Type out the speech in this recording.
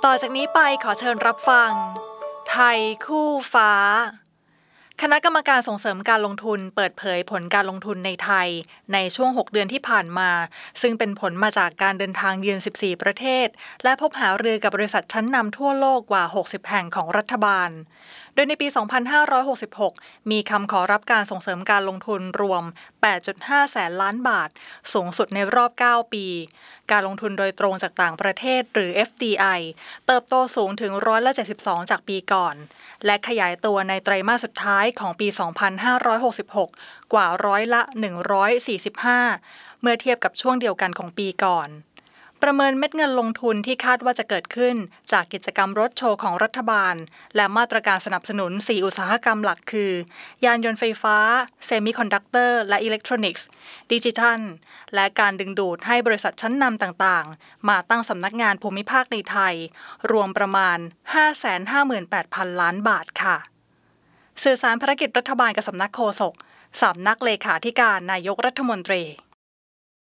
ต่อจากนี้ไปขอเชิญรับฟังไทยคู่ฟ้าคณะกรรมการส่งเสริมการลงทุนเปิดเผยผลการลงทุนในไทยในช่วง6 เดือนที่ผ่านมาซึ่งเป็นผลมาจากการเดินทางเยือน14 ประเทศและพบหารือกับบริษัทชั้นนำทั่วโลกกว่า60 แห่งของรัฐบาลโดยในปี 2566 มีคำขอรับการส่งเสริมการลงทุนรวม 8.5 แสนล้านบาทสูงสุดในรอบ 9 ปีการลงทุนโดยตรงจากต่างประเทศหรือ FDI เติบโตสูงถึง172%จากปีก่อนและขยายตัวในไตรมาสสุดท้ายของปี 2566 กว่า145%เมื่อเทียบกับช่วงเดียวกันของปีก่อนประเมินเม็ดเงินลงทุนที่คาดว่าจะเกิดขึ้นจากกิจกรรมรถโชว์ของรัฐบาลและมาตรการสนับสนุน4 อุตสาหกรรมหลักคือยานยนต์ไฟฟ้าเซมิคอนดักเตอร์และอิเล็กทรอนิกส์ดิจิทัลและการดึงดูดให้บริษัทชั้นนำต่างๆมาตั้งสำนักงานภูมิภาคในไทยรวมประมาณ 558,000 ล้านบาทค่ะสื่อสารภารกิจรัฐบาลกับสำนักโฆษกสำนักเลขาธิการนายกรัฐมนตรี